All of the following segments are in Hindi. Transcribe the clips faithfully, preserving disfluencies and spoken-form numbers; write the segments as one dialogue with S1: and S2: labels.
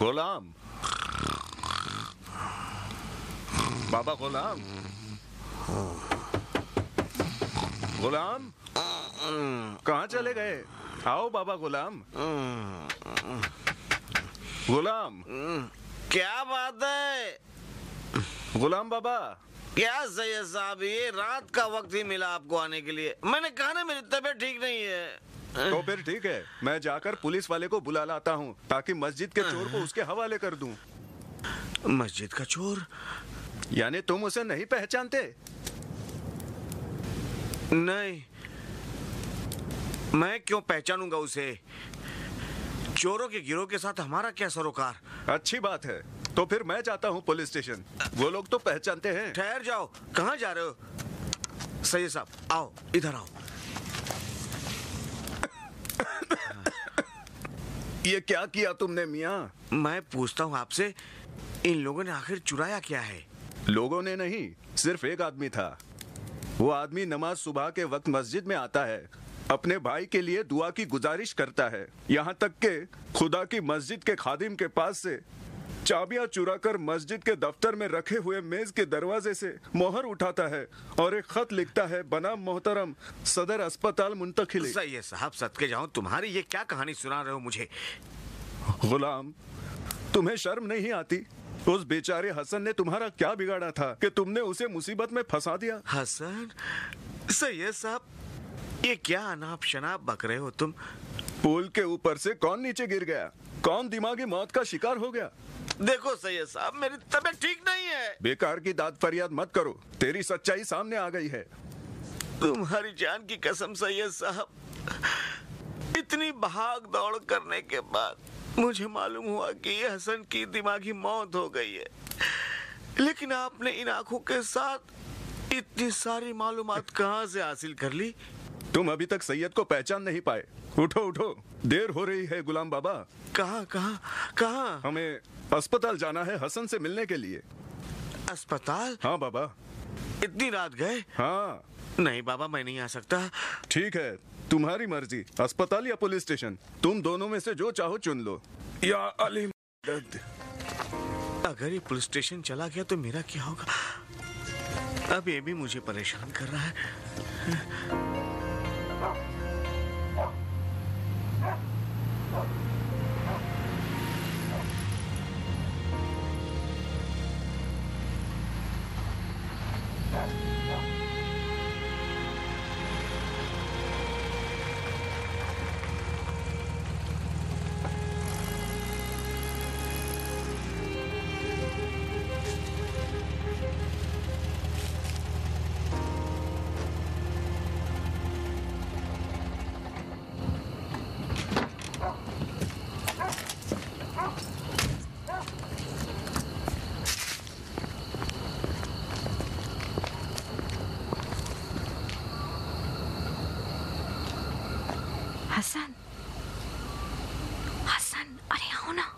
S1: गुलाम, बाबा गुलाम, गुलाम, कहाँ चले गए? आओ बाबा गुलाम। गुलाम,
S2: क्या बात है?
S1: गुलाम बाबा।
S2: क्या सैयद साहब, ये रात का वक्त ही मिला आपको आने के लिए? मैंने कहा ना मेरी तबीयत ठीक नहीं है।
S1: तो फिर ठीक है, मैं जाकर पुलिस वाले को बुला लाता हूँ ताकि मस्जिद के चोर को उसके हवाले कर दूं।
S2: मस्जिद का चोर?
S1: यानी तुम उसे नहीं पहचानते?
S2: नहीं, मैं क्यों पहचानूंगा उसे? चोरों के गिरोह के साथ हमारा क्या सरोकार?
S1: अच्छी बात है, तो फिर मैं जाता हूँ पुलिस स्टेशन। वो लोग तो पहचानते हैं।
S2: ठहर जाओ, कहाँ जा रहे हो? सैयद साहब आओ, इधर आओ।
S1: ये क्या किया तुमने मियाँ?
S2: मैं पूछता हूँ आपसे, इन लोगों ने आखिर चुराया क्या है?
S1: लोगों ने नहीं, सिर्फ एक आदमी था। वो आदमी नमाज सुबह के वक्त मस्जिद में आता है, अपने भाई के लिए दुआ की गुजारिश करता है, यहाँ तक के खुदा की मस्जिद के खादिम के पास से चाबियां चुराकर मस्जिद के दफ्तर में रखे हुए मेज के दरवाजे से मोहर उठाता है और एक खत लिखता है, बनाम मोहतरम सदर अस्पताल मुंतकिली।
S2: सैयद साहब सदके जाऊं, तुम्हारी ये क्या कहानी सुना रहे हो मुझे?
S1: गुलाम, तुम्हें शर्म नहीं आती? उस बेचारे हसन ने तुम्हारा क्या बिगाड़ा था कि तुमने उसे मुसीबत में फंसा दिया?
S2: हसन? सैयद साहब, ये क्या अनाप शनाप बक रहे हो तुम?
S1: पुल के ऊपर से कौन नीचे गिर गया? कौन दिमागी मौत का शिकार हो गया?
S2: देखो सैयद साहब, मेरी तबीयत ठीक नहीं है।
S1: बेकार की दाद फरियाद मत करो, तेरी सच्चाई सामने आ गई है।
S2: तुम्हारी जान की कसम सैयद साहब, इतनी भाग दौड़ करने के बाद मुझे मालूम हुआ कि हसन की दिमागी मौत हो गई है, लेकिन आपने इन आंखों के साथ इतनी सारी मालूमात कहाँ से हासिल कर ली?
S1: तुम अभी तक सैयद को पहचान नहीं पाए। उठो उठो, देर हो रही है गुलाम बाबा।
S2: कहाँ कहाँ कहाँ?
S1: हमें अस्पताल जाना है हसन से मिलने के लिए।
S2: अस्पताल?
S1: हाँ बाबा।
S2: इतनी रात गए?
S1: हाँ।
S2: नहीं बाबा, मैं नहीं आ सकता।
S1: ठीक है, तुम्हारी मर्जी, अस्पताल या पुलिस स्टेशन, तुम दोनों में से जो चाहो चुन लो। या अली मदद।
S2: अगर ये पुलिस स्टेशन चला गया तो मेरा क्या होगा? अब ये भी मुझे परेशान कर रहा है।
S3: हसन, हसन, अरे आओ ना।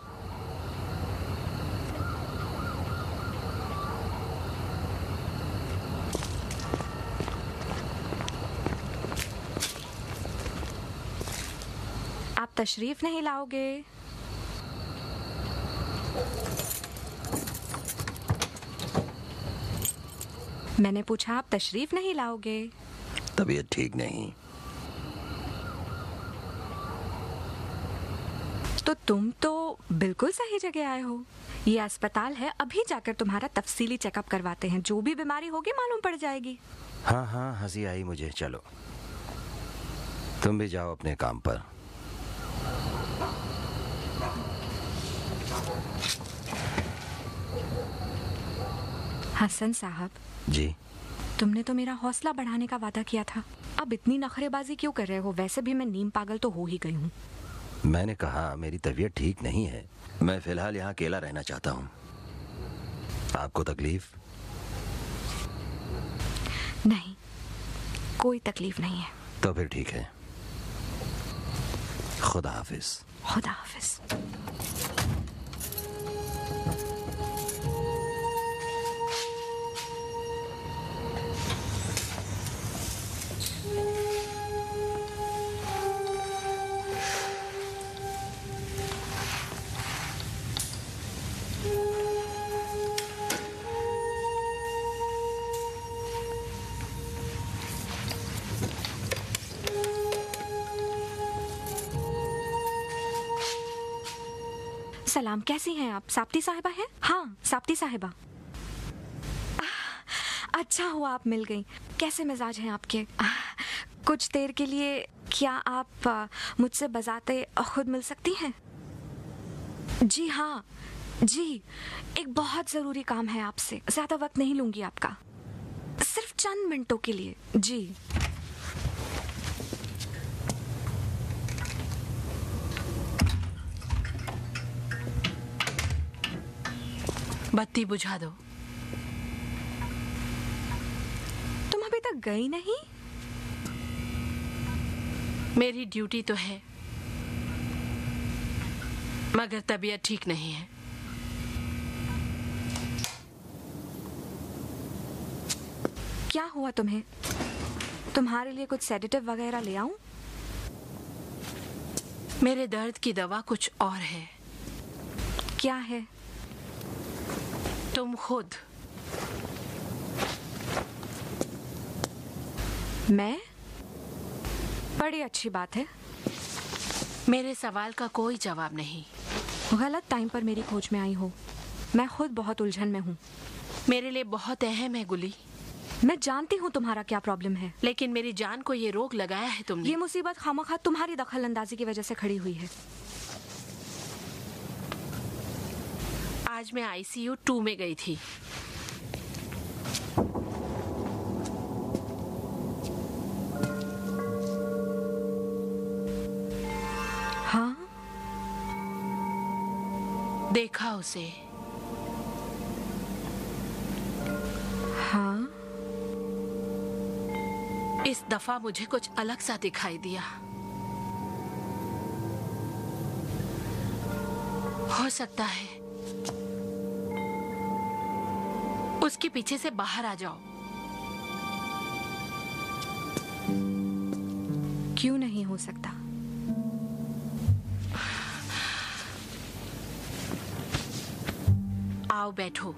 S3: आप तशरीफ नहीं लाओगे? मैंने पूछा, आप तशरीफ नहीं लाओगे?
S4: तबीयत ठीक नहीं।
S3: तो तुम तो बिल्कुल सही जगह आए हो। ये अस्पताल है, अभी जाकर तुम्हारा तफसीली चेकअप करवाते हैं, जो भी बीमारी होगी मालूम पड़ जाएगी।
S4: हाँ हाँ, हंसी आई मुझे। चलो तुम भी जाओ अपने काम पर।
S3: हसन साहब
S4: जी,
S3: तुमने तो मेरा हौसला बढ़ाने का वादा किया था, अब इतनी नखरेबाजी क्यों कर रहे हो? वैसे भी मैं नीम पागल तो हो ही गई हूँ।
S4: मैंने कहा मेरी तबीयत ठीक नहीं है, मैं फिलहाल यहाँ अकेला रहना चाहता हूँ। आपको तकलीफ?
S3: नहीं, कोई तकलीफ नहीं है।
S4: तो फिर ठीक है, खुदा हाफिज।
S3: खुदा हाफिज। सलाम, कैसी हैं आप? साप्ती साहिबा हैं? हाँ, साप्ती साहिबा। अच्छा हुआ आप मिल गई। कैसे मिजाज हैं आपके? कुछ देर के लिए क्या आप मुझसे बजाते खुद मिल सकती हैं? जी हाँ जी, एक बहुत जरूरी काम है आपसे। ज्यादा वक्त नहीं लूंगी आपका, सिर्फ चंद मिनटों के लिए। जी
S5: बत्ती बुझा दो।
S3: तुम अभी तक गई नहीं?
S5: मेरी ड्यूटी तो है, मगर तबीयत ठीक नहीं है।
S3: क्या हुआ तुम्हें? तुम्हारे लिए कुछ सेडेटिव वगैरह ले आऊं?
S5: मेरे दर्द की दवा कुछ और है।
S3: क्या है?
S5: तुम खुद।
S3: मैं? बड़ी अच्छी बात है।
S5: मेरे सवाल का कोई जवाब नहीं।
S3: गलत टाइम पर मेरी खोज में आई हो। मैं खुद बहुत उलझन में हूँ।
S5: मेरे लिए बहुत अहम है गुली।
S3: मैं जानती हूँ तुम्हारा क्या प्रॉब्लम है,
S5: लेकिन मेरी जान को ये रोग लगाया है तुमने।
S3: ये मुसीबत खामखा तुम्हारी दखल अंदाजी की वजह से खड़ी हुई है।
S5: आज मैं आईसीयू टू में गई थी।
S3: हाँ?
S5: देखा उसे।
S3: हाँ?
S5: इस दफा मुझे कुछ अलग सा दिखाई दिया। हो सकता है उसके पीछे से बाहर आ जाओ।
S3: क्यों नहीं हो सकता?
S5: आओ बैठो।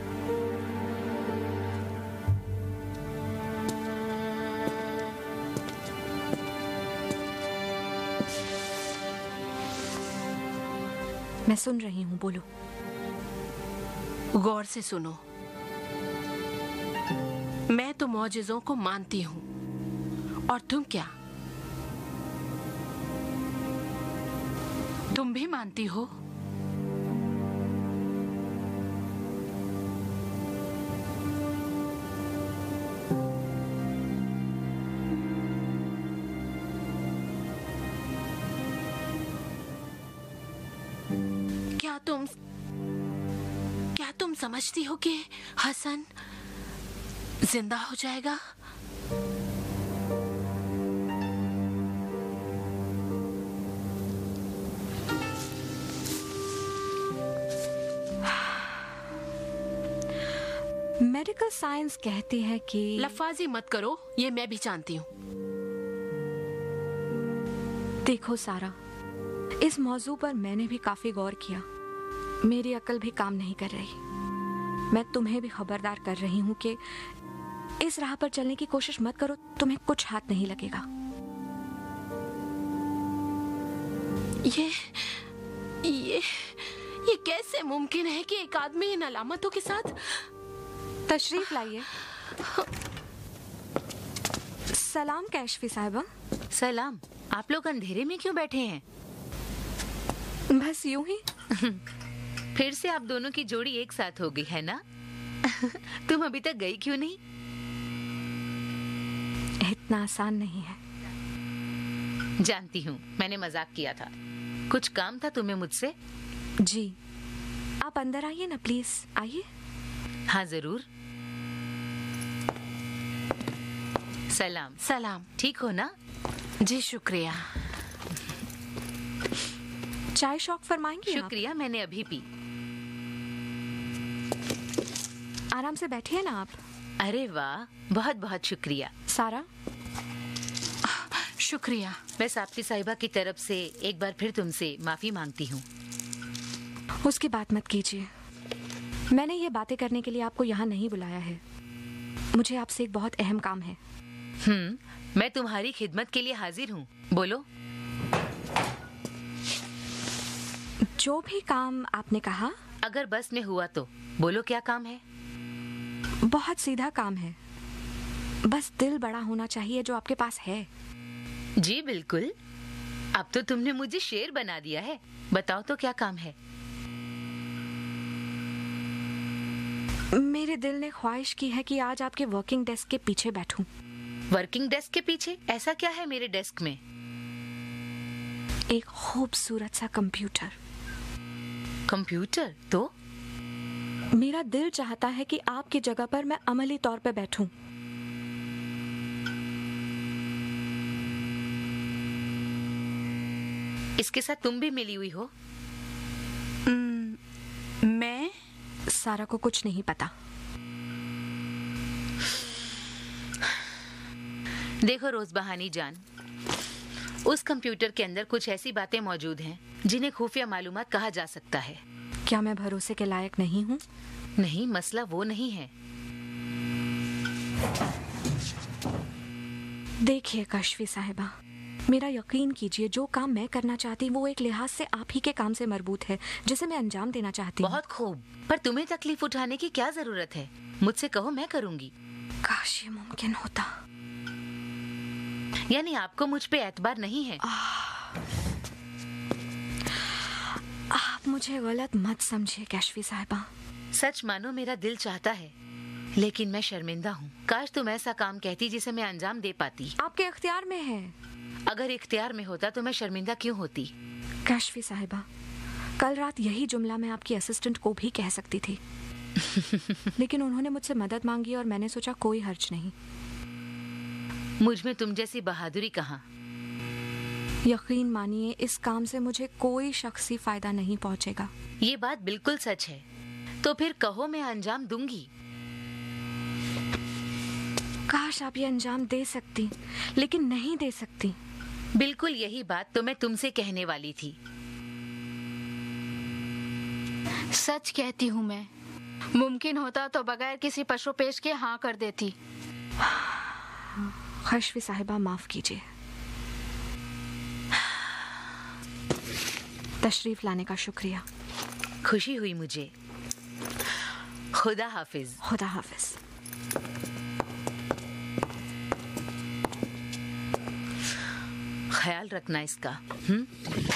S3: मैं सुन रही हूँ, बोलो।
S5: गौर से सुनो। मैं तो मौजिज़ों को मानती हूँ, और तुम क्या? तुम भी मानती हो? क्या तुम क्या तुम समझती हो कि हसन जिंदा हो जाएगा?
S3: मेडिकल साइंस कहती है कि
S5: लफाजी मत करो, ये मैं भी जानती हूँ।
S3: देखो सारा, इस मौजू पर मैंने भी काफी गौर किया। मेरी अकल भी काम नहीं कर रही। मैं तुम्हें भी खबरदार कर रही हूँ कि इस राह पर चलने की कोशिश मत करो, तुम्हें कुछ हाथ नहीं लगेगा।
S5: ये ये ये कैसे मुमकिन है कि एक आदमी इन अलामतों के साथ?
S3: तशरीफ लाइए। सलाम कैशफी साहिबा।
S6: सलाम। आप लोग अंधेरे में क्यों बैठे हैं?
S3: बस यूं ही।
S6: फिर से आप दोनों की जोड़ी एक साथ हो गई है ना? तुम अभी तक गई क्यों नहीं?
S3: इतना आसान नहीं है।
S6: जानती हूँ, मैंने मजाक किया था। कुछ काम था तुम्हें मुझसे?
S3: जी, आप अंदर आइए ना प्लीज, आइए।
S6: हाँ जरूर। सलाम।
S5: सलाम।
S6: ठीक हो ना?
S5: जी शुक्रिया।
S3: चाय शौक फरमाएंगी?
S6: शुक्रिया, मैंने अभी पी।
S3: आराम से बैठिए ना आप।
S6: अरे वाह, बहुत बहुत शुक्रिया।
S3: सारा?
S5: शुक्रिया।
S6: मैं साप्ती साहिबा की तरफ से एक बार फिर तुमसे माफी मांगती हूँ।
S3: उसकी बात मत कीजिए। मैंने ये बातें करने के लिए आपको यहाँ नहीं बुलाया है। मुझे आपसे एक बहुत अहम काम है।
S6: हम्म, मैं तुम्हारी खिदमत के लिए हाजिर हूँ। बोलो।
S3: जो भी काम आपने कहा।
S6: अगर बस में हुआ तो बोलो क्या काम है?
S3: बहुत सीधा काम है, बस दिल बड़ा होना चाहिए जो आपके पास है।
S6: जी बिल्कुल, अब तो तुमने मुझे शेर बना दिया है। बताओ तो क्या काम है?
S3: मेरे दिल ने ख्वाहिश की है कि आज आपके वर्किंग डेस्क के पीछे बैठूं।
S6: वर्किंग डेस्क के पीछे? ऐसा क्या है मेरे डेस्क में?
S3: एक खूबसूरत सा कंप्यूटर।
S6: कंप्यूटर? तो
S3: मेरा दिल चाहता है कि आपकी जगह पर मैं अमली तौर पे बैठूं।
S6: इसके साथ तुम भी मिली हुई हो?
S3: मैं सारा को कुछ नहीं पता।
S6: देखो रोज़बहानी जान, उस कंप्यूटर के अंदर कुछ ऐसी बातें मौजूद हैं जिन्हें खुफिया मालूमात कहा जा सकता है।
S3: क्या मैं भरोसे के लायक नहीं हूँ?
S6: नहीं, मसला वो नहीं है।
S3: देखिए कश्फी साहिबा, मेरा यकीन कीजिए, जो काम मैं करना चाहती वो एक लिहाज से आप ही के काम से मरबूत है, जिसे मैं अंजाम देना चाहती हूँ।
S6: बहुत खूब, पर तुम्हें तकलीफ उठाने की क्या जरूरत है? मुझसे कहो, मैं करूँगी।
S3: काश ये मुमकिन होता।
S6: यानी आपको मुझ पे एतबार नहीं है?
S3: आप मुझे गलत मत समझिए कश्फी साहिबा।
S6: सच मानो मेरा दिल चाहता है, लेकिन मैं शर्मिंदा हूँ। काश तुम ऐसा काम कहती जिसे मैं अंजाम दे पाती।
S3: आपके इख्तियार में है।
S6: अगर इख्तियार में होता तो मैं शर्मिंदा क्यों होती?
S3: कश्फी साहिबा, कल रात यही जुमला मैं आपकी असिस्टेंट को भी कह सकती थी, लेकिन उन्होंने मुझसे मदद मांगी और मैंने सोचा कोई हर्ज नहीं।
S6: मुझ में तुम जैसी बहादुरी कहाँ।
S3: यकीन मानिए, इस काम से मुझे कोई शख्सी फायदा नहीं पहुंचेगा।
S6: ये बात बिल्कुल सच है। तो फिर कहो, मैं अंजाम दूंगी।
S3: काश आप ये अंजाम दे सकती, लेकिन नहीं दे सकती।
S6: बिल्कुल यही बात तो मैं तुमसे कहने वाली थी।
S5: सच कहती हूँ मैं, मुमकिन होता तो बगैर किसी पशु पेश के हाँ कर देती।
S3: कश्फी साहिबा, माफ कीजिए। तशरीफ लाने का शुक्रिया।
S6: खुशी हुई मुझे। खुदा हाफिज।
S3: खुदा हाफिज।
S6: ख्याल रखना इसका। हम्म?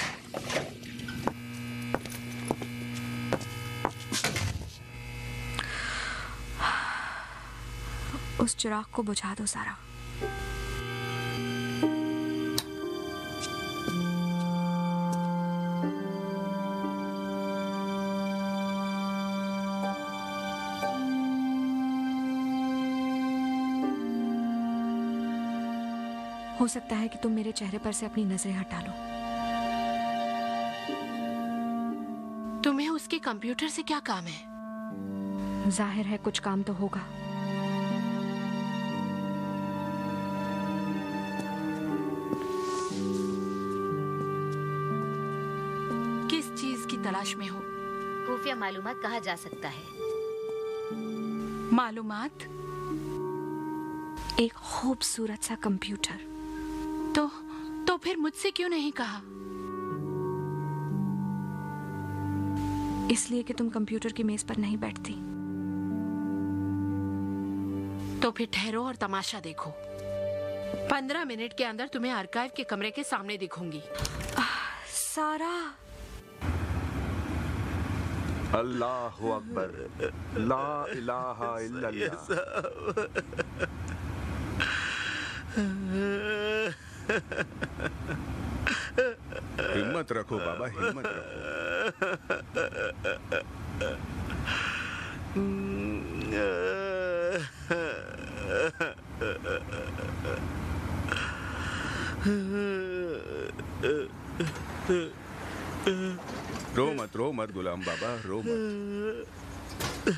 S3: उस चिराग को बुझा दो सारा। हो सकता है कि तुम मेरे चेहरे पर से अपनी नजरें हटा लो।
S5: तुम्हें उसके कंप्यूटर से क्या काम है?
S3: जाहिर है कुछ काम तो होगा।
S5: किस चीज की तलाश में हो?
S6: खुफिया मालूमात कहा जा सकता है।
S5: मालूमात?
S3: एक खूबसूरत सा कंप्यूटर।
S5: तो तो फिर मुझसे क्यों नहीं कहा?
S3: इसलिए कि तुम कंप्यूटर की मेज पर नहीं बैठती।
S5: तो फिर ठहरो और तमाशा देखो। पंद्रह मिनट के अंदर तुम्हें आर्काइव के कमरे के सामने दिखूंगी।
S3: सारा।
S1: अल्लाहु अकबर, ला इलाहा इल्लल्लाह। हिम्मत रखो बाबा, हिम्मत रखो। रो मत, रो मत गुलाम बाबा, रो मत।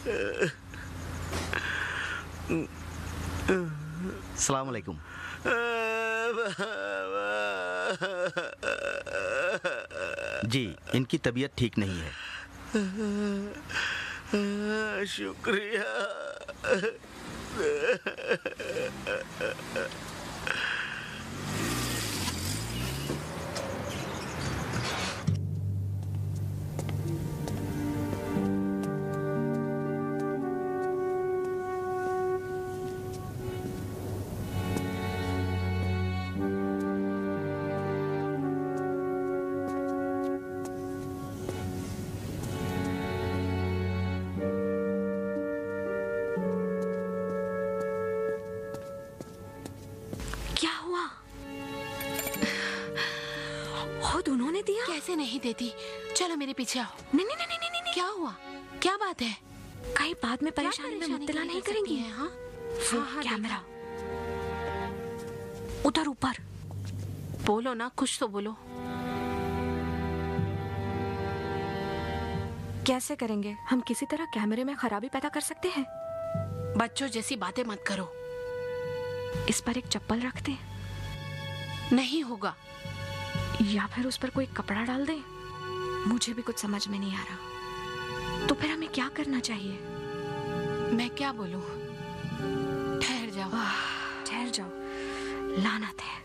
S7: अस्सलाम वालेकुम। जी, इनकी तबीयत ठीक नहीं है।
S2: शुक्रिया।
S5: नहीं देती। चलो मेरे पीछे आओ।
S3: नहीं नहीं नहीं नहीं नहीं।
S5: क्या हुआ? क्या बात है?
S3: कहीं बाद में परेशानी में मुब्तला नहीं करेंगी?
S5: हाँ
S3: हाँ हाँ, कैमरा उधर ऊपर।
S5: बोलो ना, कुछ तो बोलो।
S3: कैसे करेंगे? हम किसी तरह कैमरे में खराबी पैदा कर सकते हैं।
S5: बच्चों जैसी बातें मत करो।
S3: इस पर एक चप्पल रख दें?
S5: नहीं होगा।
S3: या फिर उस पर कोई कपड़ा डाल दें? मुझे भी कुछ समझ में नहीं आ रहा। तो फिर हमें क्या करना चाहिए?
S5: मैं क्या बोलूं? ठहर जाओ।
S3: ठहर जाओ। लानत है।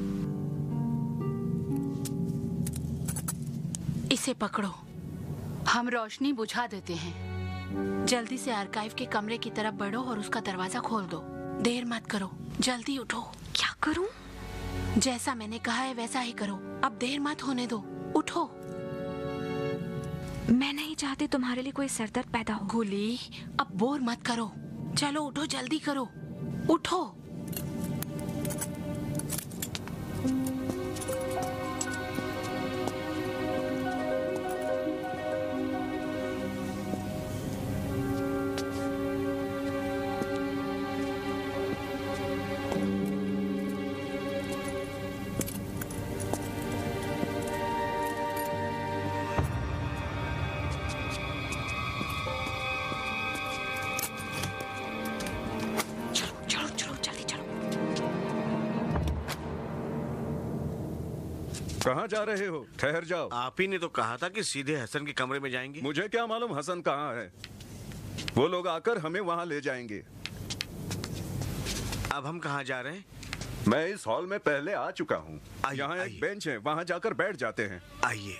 S5: इसे पकड़ो। हम रोशनी बुझा देते हैं। जल्दी से आर्काइव के कमरे की तरफ बढ़ो और उसका दरवाजा खोल दो। देर मत करो, जल्दी उठो।
S3: क्या करूं?
S5: जैसा मैंने कहा है वैसा ही करो। अब देर मत होने दो, उठो।
S3: मैं नहीं चाहती तुम्हारे लिए कोई सरदर्द पैदा हो।
S5: गुली, अब बोर मत करो। चलो उठो, जल्दी करो, उठो।
S1: कहाँ जा रहे हो? ठहर जाओ।
S2: आप ही ने तो कहा था कि सीधे हसन के कमरे में जाएंगे।
S1: मुझे क्या मालूम हसन कहाँ है? वो लोग आकर हमें वहाँ ले जाएंगे।
S2: अब हम कहाँ जा रहे हैं?
S1: मैं इस हॉल में पहले आ चुका हूँ।
S2: आइए,
S1: यहाँ
S2: आइए।
S1: एक बेंच है, वहाँ जाकर बैठ जाते हैं।
S2: आइए।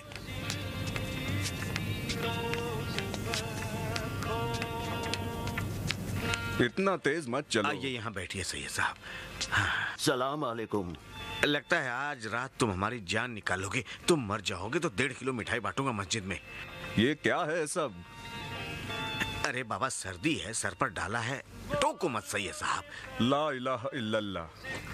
S1: इतना तेज मत चलो।
S2: आइए यहाँ बैठिए सैयद साहब। हाँ।
S4: सलाम अलैकुम।
S2: लगता है आज रात तुम हमारी जान निकालोगे। तुम मर जाओगे तो डेढ़ किलो मिठाई बांटूंगा मस्जिद में।
S1: ये क्या है सब?
S2: अरे बाबा, सर्दी है, सर पर डाला है। टोको मत सैयद साहब।
S1: ला इलाहा इल्लल्लाह।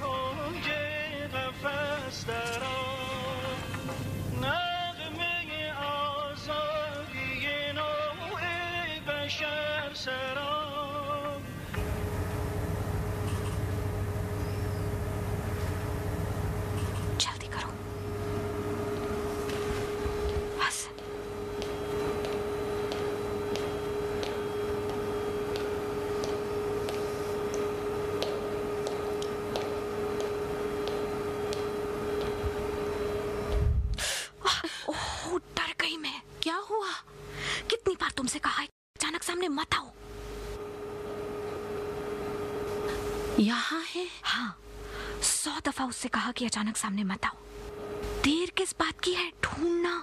S3: जल्दी करो। बस। ओह, डर गई मैं।
S5: क्या हुआ?
S3: कितनी बार तुमसे कहा है अचानक सामने मत आओ।
S5: यहाँ है?
S3: हाँ, सौ दफा उससे कहा कि अचानक सामने मत आओ। देर किस बात की है? ढूंढना।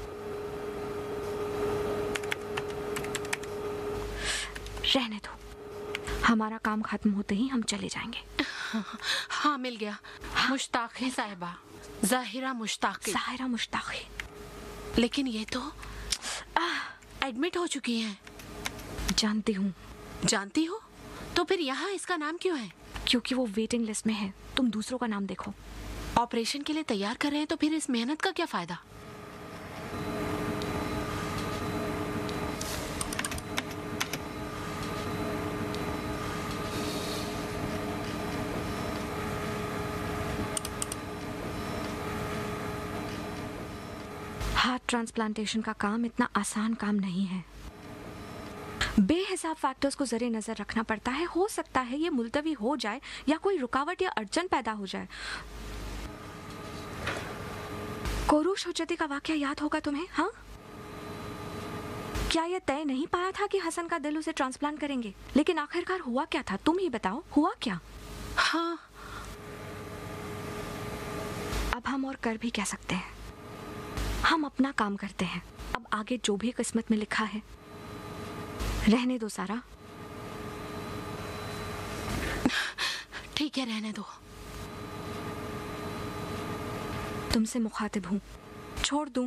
S3: रहने दो, हमारा काम खत्म होते ही हम चले जाएंगे।
S5: हाँ, मिल गया। मुश्ताक है साहिबा, जाहिरा मुश्ताक है।
S3: जाहिरा मुश्ताक है।
S5: लेकिन ये तो एडमिट हो चुकी हैं।
S3: जानती हूँ।
S5: जानती हो? तो फिर यहाँ इसका नाम क्यों है?
S3: क्योंकि वो वेटिंग लिस्ट में है। तुम दूसरों का नाम देखो।
S5: ऑपरेशन के लिए तैयार कर रहे हैं तो फिर इस मेहनत का क्या फायदा?
S3: हार्ट ट्रांसप्लांटेशन का काम इतना आसान काम नहीं है। बेहिसाब फैक्टर्स को जरे नजर रखना पड़ता है। हो सकता है ये मुलतवी हो जाए या कोई रुकावट या अड़चन पैदा हो जाए। कोरूश हुज्जती का वाकया याद होगा तुम्हें? हाँ, क्या यह तय नहीं पाया था कि हसन का दिल उसे ट्रांसप्लांट करेंगे? लेकिन आखिरकार हुआ क्या था? तुम ही बताओ, हुआ क्या?
S5: हाँ,
S3: अब हम और कर भी कह सकते हैं। हम अपना काम करते हैं। अब आगे जो भी किस्मत में लिखा है रहने दो सारा।
S5: ठीक है, रहने दो।
S3: तुमसे मुखातिब हूँ, छोड़ दूं?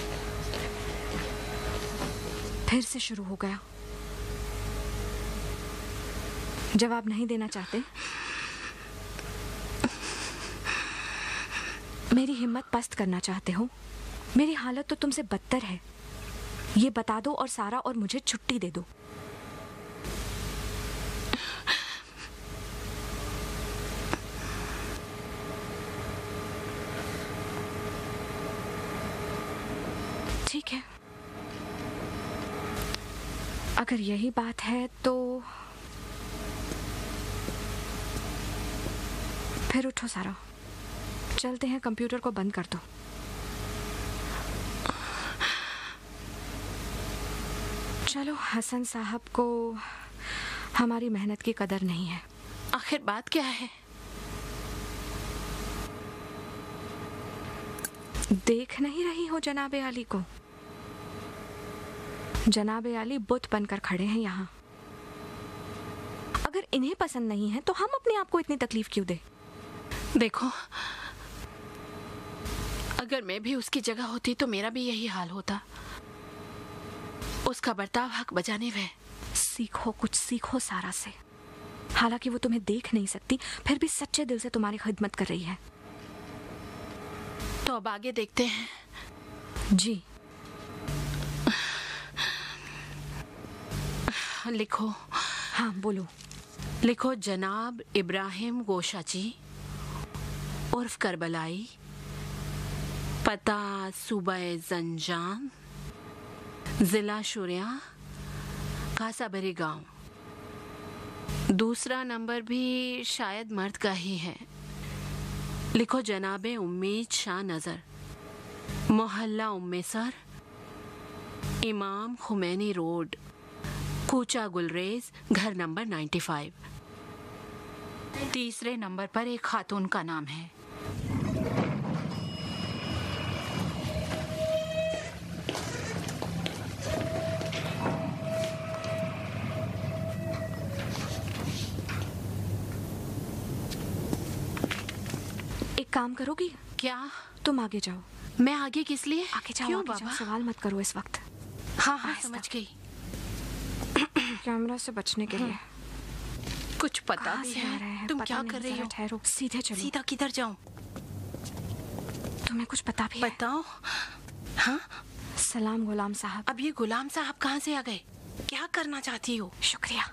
S3: फिर से शुरू हो गया। जवाब नहीं देना चाहते? मेरी हिम्मत पस्त करना चाहते हो? मेरी हालत तो तुमसे बदतर है। ये बता दो और सारा और मुझे छुट्टी दे दो। ठीक है, अगर यही बात है तो फिर उठो सारा, चलते हैं, कंप्यूटर को बंद कर दो। चलो, हसन साहब को हमारी मेहनत की कदर नहीं है।
S5: आखिर बात क्या है?
S3: देख नहीं रही हो जनाबे आली को? जनाबे आली बुत बनकर खड़े हैं यहाँ। अगर इन्हें पसंद नहीं है तो हम अपने आप को इतनी तकलीफ क्यों दे?
S5: देखो, अगर मैं भी उसकी जगह होती तो मेरा भी यही हाल होता। उसका बर्ताव हक बजाने में।
S3: सीखो, कुछ सीखो सारा से। हालांकि वो तुम्हें देख नहीं सकती, फिर भी सच्चे दिल से तुम्हारी खिदमत कर रही है।
S5: तो अब आगे देखते हैं।
S3: जी।
S5: लिखो।
S3: हाँ, बोलो।
S5: लिखो, जनाब इब्राहिम गोशाची उर्फ करबलाई, पता सूबा जंजान, जिला शुरिया, कासाबरी गांव। दूसरा नंबर भी शायद मर्द का ही है। लिखो, जनाबे उम्मीद शाह नजर, मोहल्ला उम्मेसर, इमाम खुमैनी रोड, कूचा गुलरेज, घर नंबर पचानवे। तीसरे नंबर पर एक खातून का नाम है।
S3: एक काम करोगी?
S5: क्या?
S3: तुम आगे जाओ।
S5: मैं आगे किस लिए?
S3: आगे जाओ,
S5: क्यों
S3: आगे
S5: बाबा?
S3: जाओ, सवाल मत करो इस वक्त।
S5: हाँ हाँ, समझ गई।
S3: कैमरा से बचने के लिए।
S5: कुछ पता
S3: कहाँ
S5: भी
S3: से
S5: है?
S3: आ रहे हैं?
S5: तुम
S3: पता
S5: क्या
S3: नहीं,
S5: कर रही
S3: जरा
S5: हो?
S3: ठहरो, सीधे चलो।
S5: सीधा किधर जाऊं?
S3: तुम्हें कुछ पता भी है?
S5: बताओ। हाँ?
S3: सलाम गुलाम साहब।
S5: अब ये गुलाम साहब कहाँ से आ गए? क्या करना चाहती हो?
S3: शुक्रिया।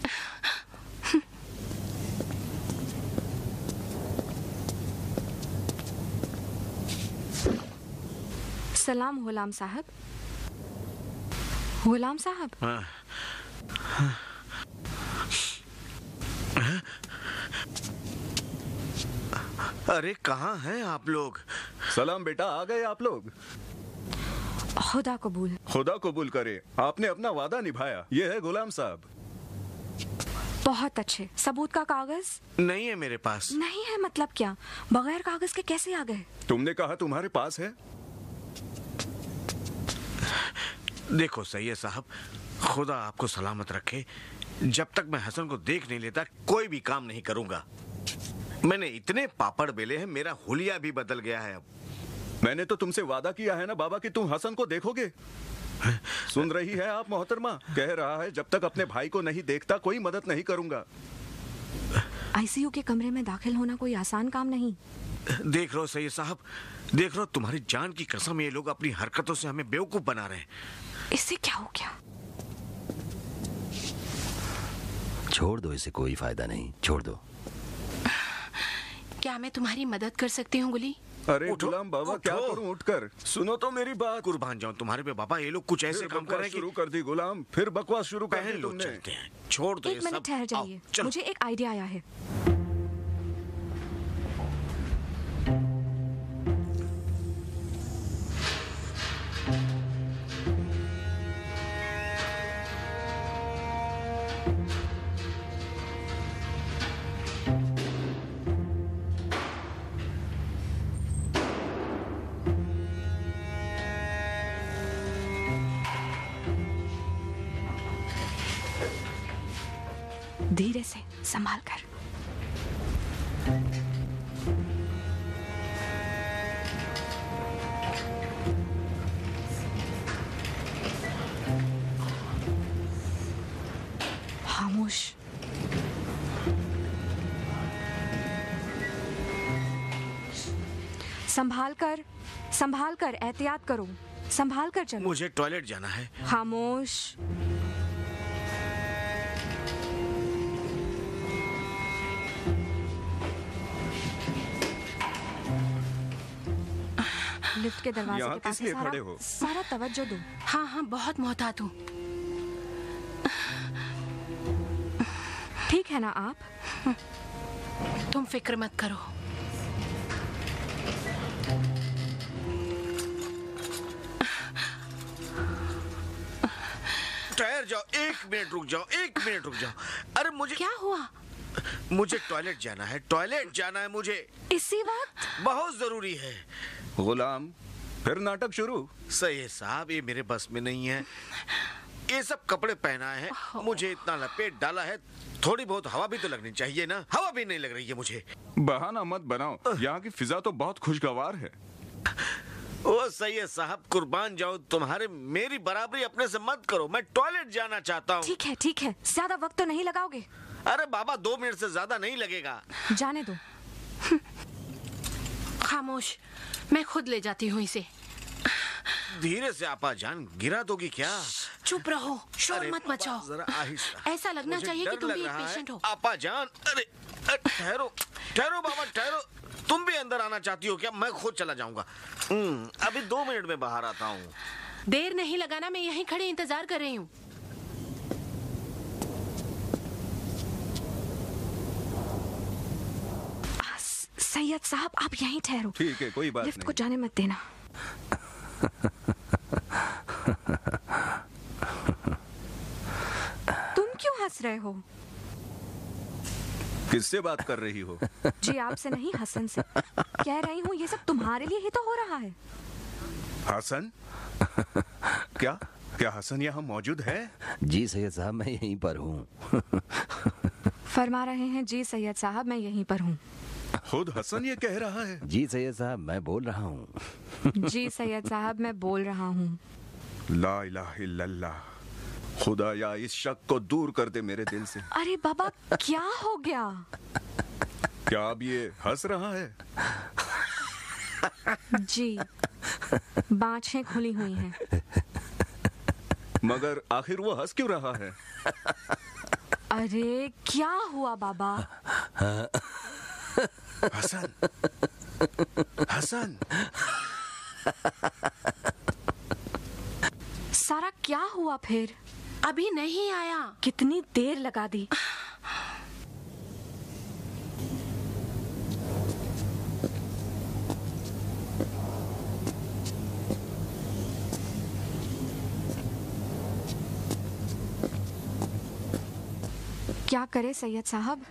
S3: सलाम गुलाम साहब। गुलाम साहब।
S2: हाँ। अरे कहाँ हैं आप लोग?
S1: सलाम बेटा, आ गए आप लोग।
S3: खुदा कबूल।
S1: खुदा कबूल करे, आपने अपना वादा निभाया। ये है गुलाम साहब।
S3: बहुत अच्छे। सबूत का कागज?
S2: नहीं है मेरे पास।
S3: नहीं है मतलब क्या? बगैर कागज के कैसे आ गए?
S1: तुमने कहा तुम्हारे पास है।
S2: देखो सैयद साहब, खुदा आपको सलामत रखे। जब तक मैं हसन को देख नहीं लेता कोई भी काम नहीं करूंगा। मैंने इतने पापड़ बेले हैं, मेरा हुलिया भी बदल गया है अब।
S1: मैंने तो तुमसे वादा किया है ना बाबा कि तुम हसन को देखोगे। सुन रही है आप मोहतरमा? कह रहा है जब तक अपने भाई को नहीं देखता कोई मदद नहीं करूंगा।
S3: आईसीयू के कमरे में दाखिल होना कोई आसान काम नहीं।
S2: देख लो सैयद साहब, देख लो, तुम्हारी जान की कसम ये लोग अपनी हरकतों से हमें बेवकूफ बना रहे हैं।
S3: इससे क्या हो गया?
S4: छोड़ दो, इसे कोई फायदा नहीं, छोड़ दो।
S5: क्या मैं तुम्हारी मदद कर सकती हूँ गुली?
S1: अरे
S2: उठो,
S1: गुलाम बाबा,
S2: उठो।
S1: क्या करूं उठकर? सुनो तो मेरी बात।
S2: कुर्बान जाऊं तुम्हारे पे बाबा, ये लोग कुछ ऐसे
S1: फिर
S2: काम कर
S1: बकवास
S2: रहे हैं
S1: शुरू
S2: कि
S1: कर दी गुलाम, फिर बकवास शुरू कर
S2: पहन
S1: दी
S2: लो,
S1: तुमने।
S2: चलते हैं। छोड़ दो ये
S3: एक
S2: सब।
S3: मिनट ठहर
S2: आओ,
S3: जाइए,
S2: चलो।
S3: मुझे एक आइडिया आया है। धीरे से, संभाल कर। खामोश। संभाल कर, संभाल कर, एहतियात करो, संभाल कर चलो।
S2: मुझे टॉयलेट जाना है।
S3: खामोश। लिफ्ट के दरवाजे
S1: यहाँ
S3: के पास
S1: किस लिए
S3: सारा,
S1: खड़े हो?
S3: सारा तवज्जो दो।
S5: हाँ हाँ, बहुत मोहतात हूँ।
S3: ठीक है ना आप?
S5: तुम फिक्र मत करो।
S2: ठहर जाओ, एक मिनट रुक जाओ, एक मिनट रुक जाओ। अरे मुझे
S5: क्या हुआ?
S2: मुझे टॉयलेट जाना है, टॉयलेट जाना है मुझे।
S3: इसी वक्त?
S2: बहुत जरूरी है।
S1: गुलाम, फिर नाटक शुरू?
S2: सही है साहब, ये मेरे बस में नहीं है। ये सब कपड़े पहना है, मुझे इतना लपेट डाला है, थोड़ी बहुत हवा भी तो लगनी चाहिए ना। हवा भी नहीं लग रही है मुझे।
S1: बहाना मत बनाओ, यहाँ की फिजा तो बहुत खुशगवार है।
S2: ओ सही है साहब, कुर्बान जाओ तुम्हारे। मेरी बराबरी अपने से मत करो, मैं टॉयलेट जाना चाहता हूँ।
S3: ठीक है ठीक है, ज्यादा वक्त तो नहीं लगाओगे?
S2: अरे बाबा, दो मिनट से ज्यादा नहीं लगेगा।
S3: जाने दो।
S5: खामोश, मैं खुद ले जाती हूँ इसे।
S2: धीरे से आपा जान, गिरा दोगी क्या?
S5: चुप रहो, शोर
S2: अरे
S5: मत
S2: बाबा,
S5: मचाओ।
S2: जरा आहिस्ता।
S5: ऐसा लगना
S2: मुझे
S5: चाहिए कि
S2: डर
S5: तुम
S2: लग
S5: भी एक
S2: रहा है।
S5: पेशेंट हो।
S2: आपा जान, अरे अरे, ठहरो ठहरो बाबा, ठहरो। तुम भी अंदर आना चाहती हो क्या? मैं खुद चला जाऊंगा। हम्म, अभी दो मिनट में बाहर आता हूँ।
S5: देर नहीं लगाना, मैं यहीं खड़े इंतजार कर रही हूँ।
S3: सैयद साहब, आप यहीं ठहरो।
S1: ठीक है, कोई बात
S3: लिफ्ट
S1: नहीं।
S3: को जाने मत देना। तुम क्यों हंस रहे हो?
S1: किससे बात कर रही हो?
S3: जी आपसे नहीं, हसन से। कह रही हूँ ये सब तुम्हारे लिए ही तो हो रहा है।
S1: हसन? क्या क्या हसन यहाँ मौजूद है?
S4: जी सैयद साहब, मैं यहीं पर हूँ।
S3: फरमा रहे हैं जी सैयद साहब, मैं यहीं पर हूँ।
S1: खुद हसन ये कह रहा है?
S4: जी सैयद साहब, मैं बोल रहा हूँ।
S3: जी सैयद साहब, मैं बोल रहा हूँ।
S1: ला इलाहा इल्लल्लाह, खुदा या इस शक को दूर कर दे मेरे दिल से।
S3: अरे बाबा, क्या हो गया?
S1: क्या अब ये हंस रहा है?
S3: जी, बाँछें खुली हुई हैं।
S1: मगर आखिर वो हंस क्यों रहा है?
S3: अरे क्या हुआ बाबा?
S1: हसन, हसन,
S3: सारा क्या हुआ फिर?
S5: अभी नहीं आया।
S3: कितनी देर लगा दी? क्या करे सैयद साहब?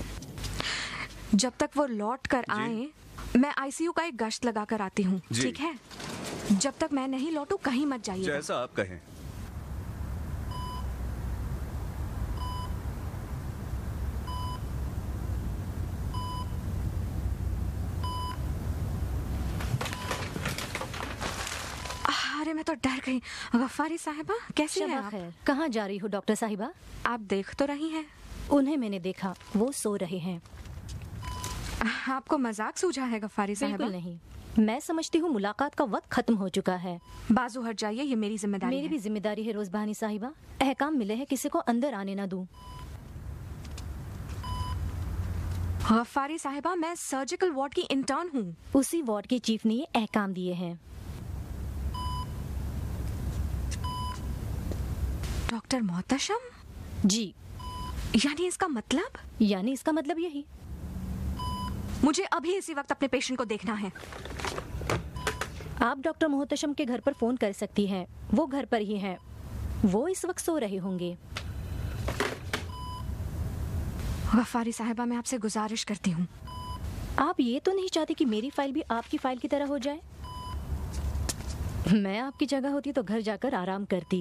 S3: जब तक वो लौट कर आए, मैं आईसीयू का एक गश्त लगा कर आती हूँ, ठीक है? जब तक मैं नहीं लौटूं कहीं मत जाइए।
S1: जैसा आप कहें।
S3: अरे मैं तो डर गई। गफ्फारी साहिबा, कैसी हैं आप?
S8: खैर, कहाँ जा रही हो डॉक्टर साहिबा?
S3: आप देख तो रही हैं।
S8: उन्हें मैंने देखा, वो सो रहे हैं।
S3: आपको मजाक सूझा है गफ्फारी साहिबा?
S8: बिल्कुल नहीं, मैं समझती हूँ मुलाकात का वक्त खत्म हो चुका है।
S3: बाजू हट जाइए, ये मेरी जिम्मेदारी
S8: मेरी
S3: है।
S8: भी जिम्मेदारी है रोजबहानी साहिबा। अहकाम मिले हैं किसी को अंदर आने ना दूं।
S3: गफ्फारी साहिबा, मैं सर्जिकल वार्ड की इंटर्न हूँ।
S8: उसी वार्ड के चीफ ने ये अहकाम दिए हैं।
S3: डॉक्टर मोहतशम?
S8: जी।
S3: यानी इसका मतलब?
S8: यानी इसका मतलब यही।
S3: मुझे अभी इसी वक्त अपने पेशेंट को देखना है।
S8: आप डॉक्टर मोहतशम के घर पर फोन कर सकती हैं, वो घर पर ही हैं। वो इस वक्त सो रहे होंगे।
S3: गफ्फारी साहिबा, मैं आपसे गुजारिश करती हूँ।
S8: आप ये तो नहीं चाहती कि मेरी फाइल भी आपकी फाइल की तरह हो जाए? मैं आपकी जगह होती तो घर जाकर आराम करती।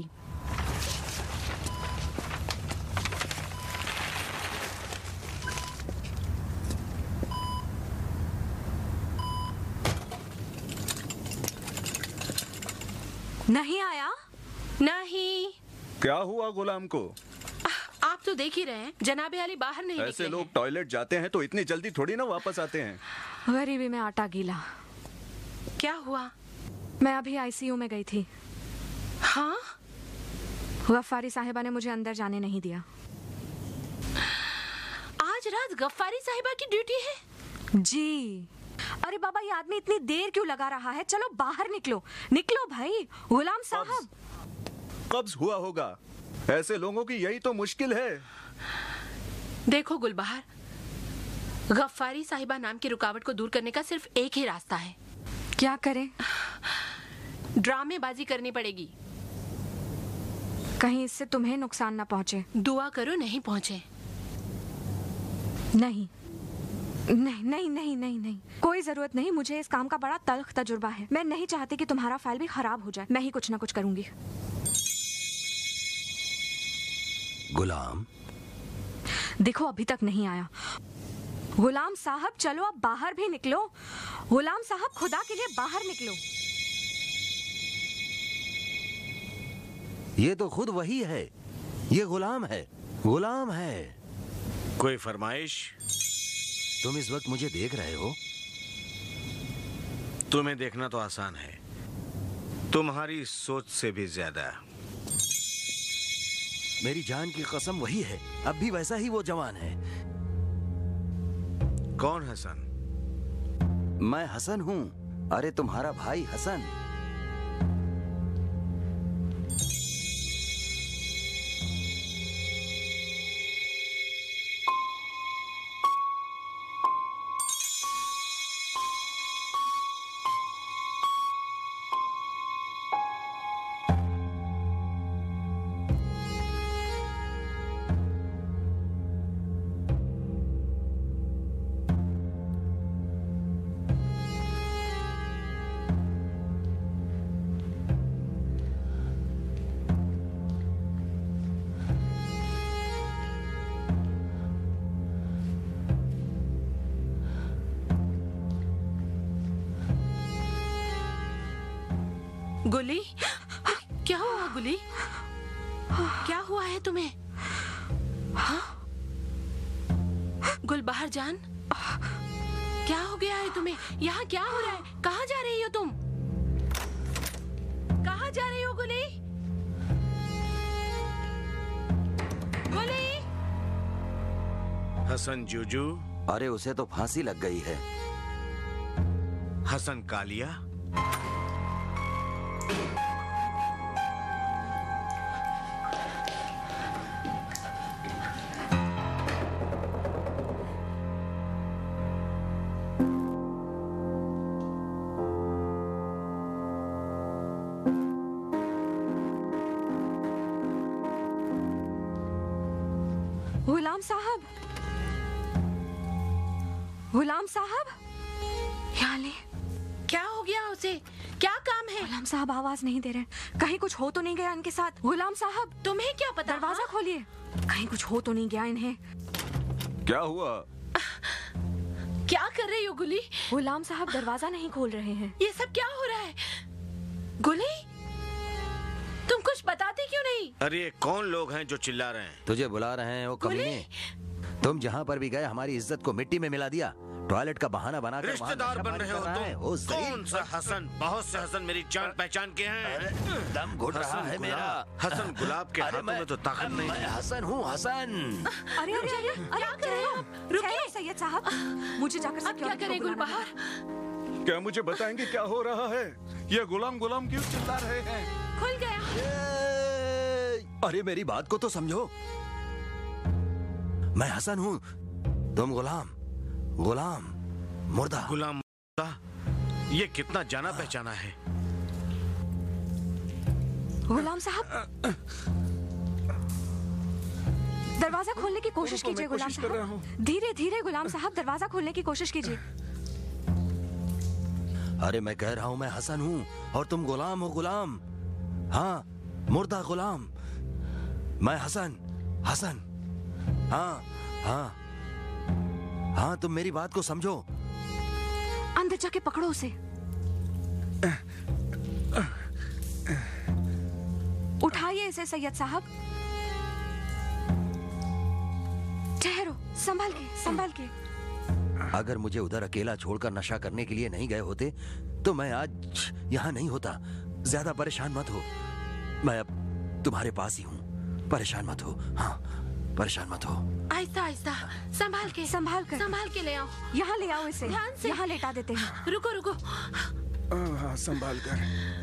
S3: नहीं आया?
S5: नहीं।
S1: क्या हुआ गुलाम को?
S5: आप तो देख ही रहे हैं, जनाबे अली बाहर नहीं
S1: ऐसे
S5: निकले
S1: लोग
S5: हैं।
S1: टॉयलेट जाते हैं तो इतनी जल्दी थोड़ी ना वापस आते हैं।
S3: गरीबी में आटा गीला।
S5: क्या हुआ?
S3: मैं अभी आईसीयू में गई थी।
S5: हाँ?
S3: गफ्फारी साहिबा ने मुझे अंदर जाने नहीं दिया।
S5: आज रात गफ्फारी साहिबा की ड्यूटी है?
S3: जी। अरे बाबा, ये आदमी इतनी देर क्यों लगा रहा है? चलो बाहर निकलो, निकलो भाई। गुलाम साहब,
S1: कब्ज हुआ होगा। ऐसे लोगों की यही तो मुश्किल है।
S5: देखो गुलबहार, गफ्फारी साहिबा नाम की रुकावट को दूर करने का सिर्फ एक ही रास्ता है।
S3: क्या करें?
S5: ड्रामेबाजी करनी पड़ेगी।
S3: कहीं इससे तुम्हें नुकसान ना पहुंचे।
S5: दुआ करो नहीं पहुंचे।
S3: नहीं नहीं नहीं नहीं नहीं नहीं, कोई जरूरत नहीं। मुझे इस काम का बड़ा तल्ख तजुर्बा है। मैं नहीं चाहती कि तुम्हारा फाइल भी खराब हो जाए। मैं ही कुछ ना कुछ करूंगी।
S4: गुलाम,
S3: देखो अभी तक नहीं आया। गुलाम साहब चलो अब बाहर भी निकलो। गुलाम साहब, खुदा के लिए बाहर निकलो।
S4: ये तो खुद वही है। ये गुलाम है, गुलाम है।
S2: कोई फरमाइश?
S4: तुम इस वक्त मुझे देख रहे हो?
S2: तुम्हें देखना तो आसान है, तुम्हारी सोच से भी ज्यादा।
S4: मेरी जान की कसम वही है। अब भी वैसा ही वो जवान है।
S2: कौन हसन?
S4: मैं हसन हूँ। अरे तुम्हारा भाई हसन।
S5: गुली, क्या हुआ गुली? क्या हुआ है तुम्हें? हाँ? गुलबहार जान, क्या हो गया है तुम्हें? यहाँ क्या हो रहा है? कहाँ जा रही हो तुम? कहाँ जा रही हो गुली? गुली?
S2: हसन जूजू?
S4: अरे उसे तो फांसी लग गई है।
S2: हसन कालिया?
S3: गुलाम साहब, गुलाम साहब, यहाँ ले।
S5: क्या हो गया उसे? क्या काम है?
S3: गुलाम साहब आवाज नहीं दे रहे। कहीं कुछ हो तो नहीं गया इनके साथ? गुलाम साहब,
S5: तुम्हें क्या पता?
S3: दरवाजा
S5: हाँ?
S3: खोलिए। कहीं कुछ हो तो नहीं गया इन्हें?
S1: क्या हुआ?
S5: क्या कर रही हो गुली?
S3: गुलाम साहब दरवाजा नहीं खोल रहे हैं।
S5: ये सब क्या हो रहा है? गुली, तुम कुछ बताते क्यों नहीं?
S2: अरे ये कौन लोग हैं जो चिल्ला रहे हैं?
S4: तुझे बुला रहे हैं वो कमीने। तुम जहाँ पर भी गए हमारी इज्जत को मिट्टी में मिला दिया। टॉयलेट का बहाना बनाकर
S2: रिश्तेदार बन रहे हो तुम? कौन सा हसन? बहुत से हसन मेरी जान पहचान के हैं।
S4: दम घुट रहा है मेरा।
S2: हसन गुलाब के हाथों में तो ताकत नहीं।
S4: मैं हसन हूँ, हसन।
S3: अरे अरे अरे अरे
S5: क्या कर रहे हो?
S3: रुकिए सैयद साहब, मुझे जाकर
S5: अब क्या करें गुलबहार?
S1: क्या मुझे बताएंगे क्या हो रहा है? ये गुलाम गुलाम क्यों चिल्ला रहे हैं?
S5: खुल गया।
S4: अरे मेरी बात को तो समझो। मैं हसन हूँ, तुम गुलाम। गुलाम मुर्दा।
S2: गुलाम मुर्दा? ये कितना जाना पहचाना है।
S3: गुलाम साहब, दरवाजा खोलने की कोशिश कीजिए। गुलाम साहब, धीरे धीरे गुलाम साहब दरवाजा खोलने की कोशिश कीजिए।
S4: अरे मैं कह रहा हूँ मैं हसन हूँ और तुम गुलाम हो। गुलाम, हाँ, मुर्दा गुलाम। मैं हसन, हसन। हाँ हाँ हाँ, तुम मेरी बात को समझो।
S3: अंदर जाके पकड़ो उसे। उठाइए इसे सैयद साहब। ठहरो, संभल के, संभल के।
S4: अगर मुझे उधर अकेला छोड़कर नशा करने के लिए नहीं गए होते तो मैं आज यहाँ नहीं होता। ज्यादा परेशान मत हो, मैं अब तुम्हारे पास ही हूँ। परेशान मत हो। हाँ, परेशान मत हो।
S5: आहिस्ता आहिस्ता, संभाल के
S3: संभाल कर
S5: संभाल के ले आओ।
S3: यहाँ ले आओ इसे,
S5: ध्यान से।
S3: यहाँ लेटा देते हैं।
S5: रुको रुको,
S1: हाँ, संभाल कर।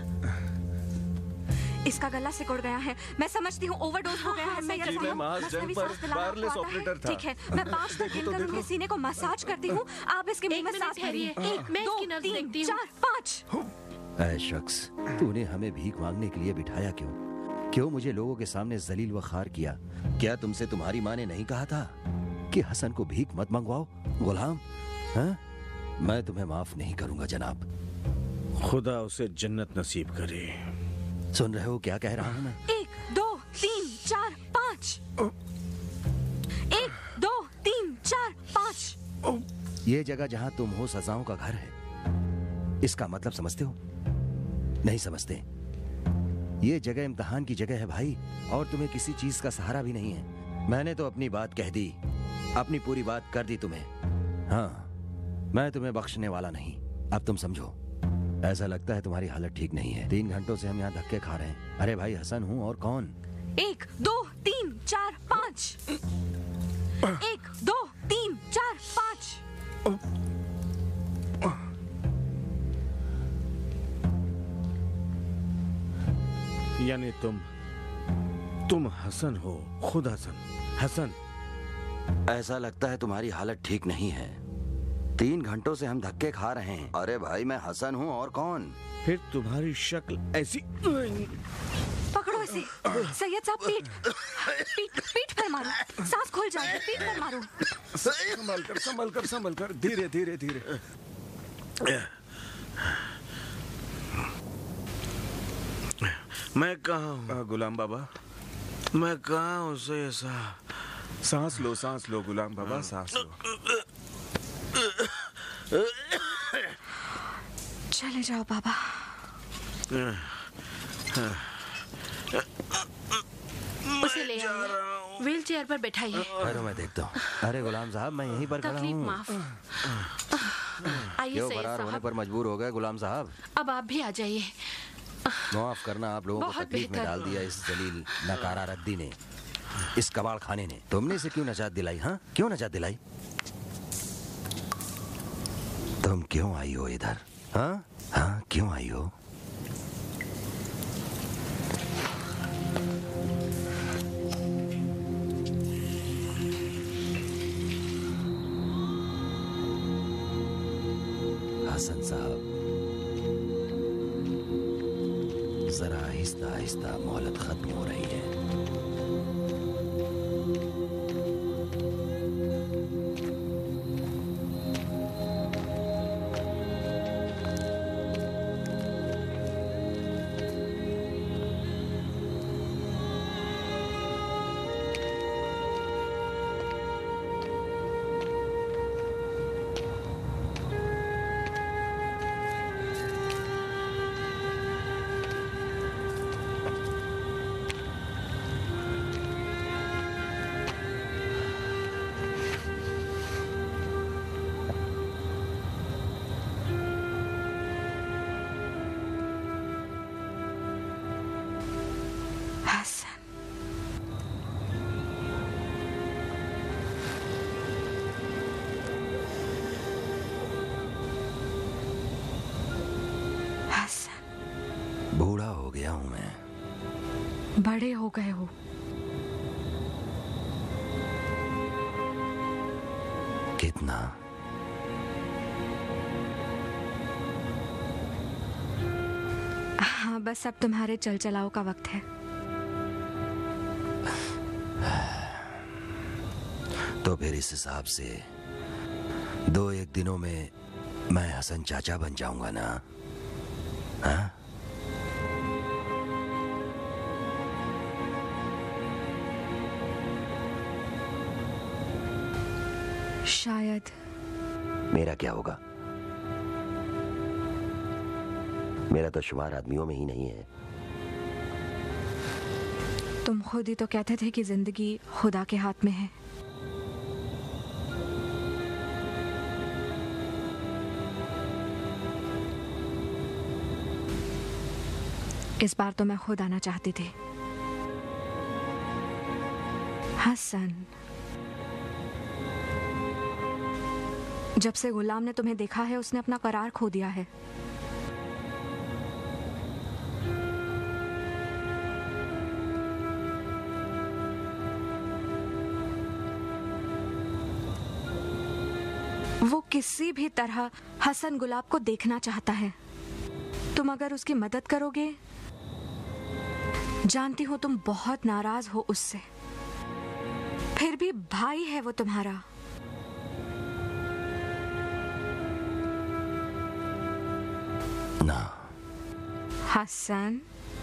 S3: इसका गला सिकुड़ गया है, मैं समझती हूँ ओवरडोज हो गया है। सैयद
S1: जी, मैं
S3: साहब,
S1: मास जंग
S3: मसनवी
S1: पर
S3: सांस दिलाना
S1: वायरलेस
S3: आपको आता है?
S1: ऑपरेटर था।
S3: ठीक है, मैं पाँच तक
S1: देखो तो
S3: गिनकर
S1: देखो।
S3: उनके सीने को मसाज करती हूँ। आप इसके मुंह
S5: एक
S3: में
S5: मिनट
S3: सांस भरिए।
S5: ठहरिए।
S3: एक,
S5: मैं
S3: दो,
S5: इसकी नब्ज
S3: तीन,
S5: देखती हूँ।
S3: चार, पाँच।
S4: ऐ शख्स, तूने हमें भीख मांगने के लिए बिठाया क्यों? क्यों मुझे लोगों के सामने जलील व खार किया? क्या तुमसे तुम्हारी माँ ने नहीं कहा था कि हसन को भीख मत मंगवाओ? गुलाम, हाँ? मैं तुम्हें माफ नहीं करूंगा जनाब।
S2: खुदा उसे जन्नत नसीब करे।
S4: सुन रहे हो क्या कह रहा हूँ मैं?
S3: एक, दो, तीन, चार, पाँच। एक, दो, तीन, चार, पाँच।
S4: ये जगह जहाँ तुम हो सजाओं का घर है। इसका मतलब समझते हो? नहीं समझते। ये जगह इम्तिहान की जगह है भाई, और तुम्हें किसी चीज का सहारा भी नहीं है। मैंने तो अपनी बात कह दी, अपनी पूरी बात कर दी तुम्हें। हाँ, मैं तुम्हें बख्शने वाला नहीं। अब तुम समझो। ऐसा लगता है तुम्हारी हालत ठीक नहीं है। तीन घंटों से हम यहाँ धक्के खा रहे हैं। अरे भाई, हसन हूँ और कौन?
S3: एक, दो, तीन, चार, पाँच। एक, दो, तीन, चार, पाँच।
S2: यानी तुम तुम हसन हो, खुद हसन। हसन,
S4: ऐसा लगता है तुम्हारी हालत ठीक नहीं है। तीन घंटों से हम धक्के खा रहे हैं। अरे भाई, मैं हसन हूँ और कौन?
S2: फिर तुम्हारी शक्ल ऐसी।
S3: पकड़ो इसे। सैयद साहब, पीठ पीठ पीठ पर मारो, सांस खुल जाए। पीठ पर मारो।
S1: संभल कर, संभल कर, संभल कर, धीरे धीरे धीरे।
S2: मैं कहाँ हूँ?
S1: आ, गुलाम बाबा,
S2: मैं कहाँ हूँ सैयद साहब?
S1: सांस लो, सांस लो गुलाम बाबा, सांस लो।
S3: चले जाओ बाबा।
S5: उसे ले आइए, व्हील चेयर पर बैठाइए।
S4: ठहरो, मैं देखता हूँ। अरे गुलाम साहब, मैं यहीं पर खड़ा
S5: तकलीफ
S4: हूँ।
S5: माफ। आइए
S4: क्यों
S5: सैयद
S4: फरार होने
S5: साहब,
S4: पर मजबूर हो गए गुलाम साहब?
S5: अब आप भी आ जाइए।
S4: माफ करना, आप लोगों को
S5: बहुत
S4: तकलीफ में
S5: बेहतर।
S4: डाल दिया इस जलील नकारा रद्दी ने, इस कबाड़ खाने ने। तुमने इसे क्यों नजात दिलाई? हाँ, क्यों नजात दिलाई? तुम क्यों आई हो इधर? हाँ हाँ, क्यों आई हो? हसन साहब, जरा आहिस्ता आहिस्ता मोहलत खत्म हो रही है। बूढ़ा हो गया हूं मैं।
S3: बड़े हो गए हो।
S4: कितना?
S3: हाँ, बस अब तुम्हारे चल चलाओ का वक्त है।
S4: तो फिर इस हिसाब से दो एक दिनों में मैं हसन चाचा बन जाऊंगा ना? हाँ?
S3: शायद।
S4: मेरा क्या होगा? मेरा तो शुमार आदमियों में ही नहीं है।
S3: तुम खुद ही तो कहते थे कि जिंदगी खुदा के हाथ में है। इस बार तो मैं खुद आना चाहती थी। हसन, जब से गुलाम ने तुम्हें देखा है उसने अपना करार खो दिया है। वो किसी भी तरह हसन गुलाब को देखना चाहता है। तुम अगर उसकी मदद करोगे, जानती हूं तुम बहुत नाराज हो उससे, फिर भी भाई है वो तुम्हारा।
S4: ना
S3: हसन,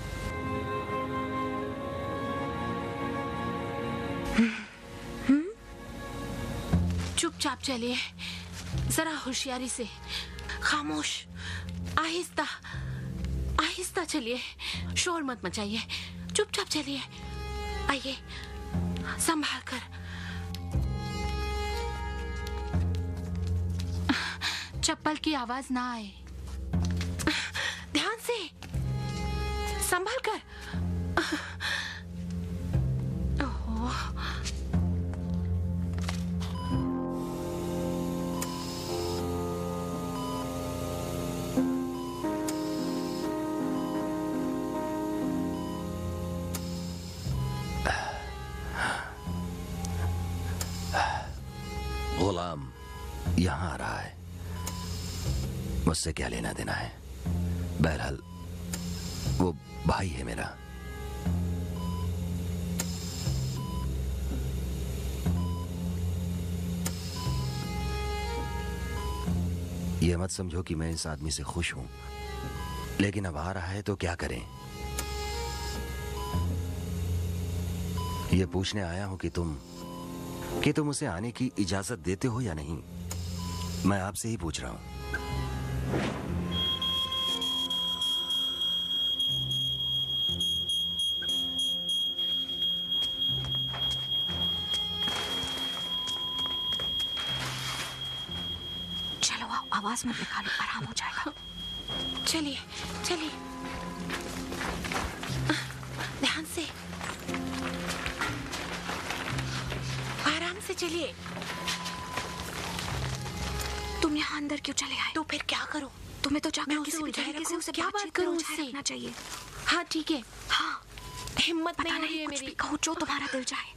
S5: चुपचाप चलिए, जरा होशियारी से, खामोश, आहिस्ता आहिस्ता चलिए, शोर मत मचाइए, चुपचाप चलिए। आइए, संभाल कर। चप्पल की आवाज ना आए, ध्यान से, संभाल कर।
S4: गुलाम यहाँ आ रहा है, मुझसे क्या लेना देना है। बहरहाल वो भाई है मेरा। ये मत समझो कि मैं इस आदमी से खुश हूं, लेकिन अब आ रहा है तो क्या करें। ये पूछने आया हूं कि तुम कि तुम उसे आने की इजाजत देते हो या नहीं। मैं आपसे ही पूछ रहा हूं।
S3: चलो आओ, आवाज मत निकालो, आराम हो जाएगा।
S5: चलिए चलिए, ध्यान से, आराम से चलिए।
S3: तुम यहाँ अंदर क्यों चले आए?
S5: तो फिर क्या करूं?
S3: तुम्हें तो जाकर
S5: मैं
S3: किसी
S5: उसे
S3: भी
S5: उलझाए
S3: तरीके से
S5: रखूं?
S3: उसे
S5: क्या बात
S3: बातचीत
S5: करूं
S3: में उलझाए
S5: उससे?
S3: रखना चाहिए।
S5: हाँ ठीक है,
S3: हाँ,
S5: हिम्मत
S3: पता
S5: नहीं हो रही
S3: नहीं,
S5: है
S3: कुछ
S5: मेरी।
S3: भी कहो जो तुम्हारा दिल चाहे।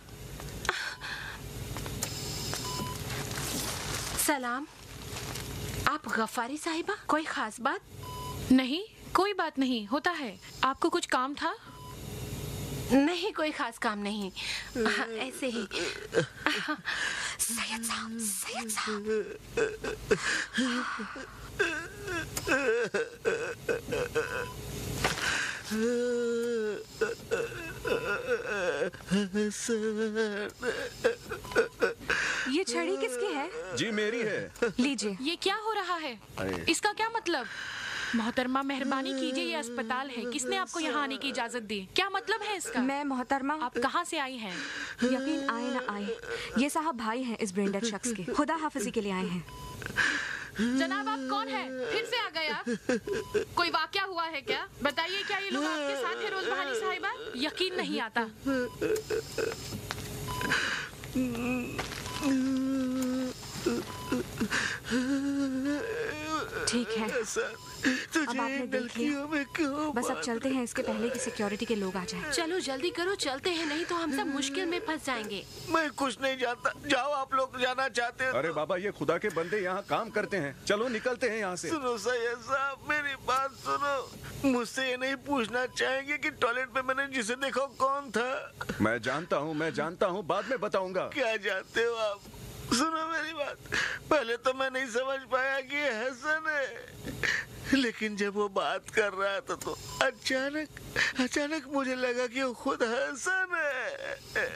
S5: सलाम, आप गफ्फारी साहिबा, कोई खास बात?
S9: नहीं, कोई बात नहीं, होता है। आपको कुछ काम था?
S5: नहीं, कोई खास काम नहीं, हाँ, ऐसे ही।
S3: सैयद साहब, सैयद साहब, ये छड़ी किसकी है?
S1: जी मेरी है।
S3: लीजिए।
S9: ये क्या हो रहा है? इसका क्या मतलब? मोहतरमा मेहरबानी कीजिए, ये अस्पताल है। किसने आपको यहाँ आने की इजाजत दी? क्या मतलब है इसका?
S3: मैं मोहतरमा।
S9: आप कहाँ से आई हैं?
S3: यकीन आए ना आए, ये साहब भाई हैं इस ब्रेंडेड शख्स के, खुदा हाफिजी के लिए आए हैं।
S9: जनाब आप कौन है? फिर से आ गए आप? कोई वाकया हुआ है क्या? बताइए, क्या ये लोग आपके साथ है रोज बहानी साहिबा? यकीन नहीं आता।
S3: ठीक है, अब आपने देख लिया, बस अब चलते हैं, इसके पहले कि सिक्योरिटी के लोग आ जाएं।
S5: चलो जल्दी करो, चलते हैं, नहीं तो हम सब मुश्किल में फंस जाएंगे।
S2: मैं कुछ नहीं जानता, जाओ आप लोग जाना चाहते हो।
S1: अरे बाबा, ये खुदा के बंदे यहाँ काम करते हैं, चलो निकलते हैं यहाँ से।
S2: सुनो सैयद साहब, मेरी बात सुनो। मुझसे ये नहीं पूछना चाहेंगे कि टॉयलेट में मैंने जिसे देखा कौन था?
S1: मैं जानता हूँ, मैं जानता हूँ, बाद में बताऊंगा।
S2: क्या जानते हो आप? सुनो मेरी बात, पहले तो मैं नहीं समझ पाया कि ये हसन है, लेकिन जब वो बात कर रहा था तो अचानक अचानक मुझे लगा कि वो खुद हसन है।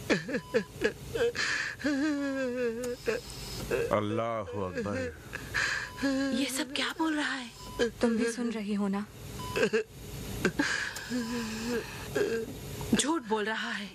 S1: अल्लाह अकबर।
S5: ये सब क्या बोल रहा है?
S3: तुम भी सुन रही हो ना?
S5: झूठ बोल रहा है।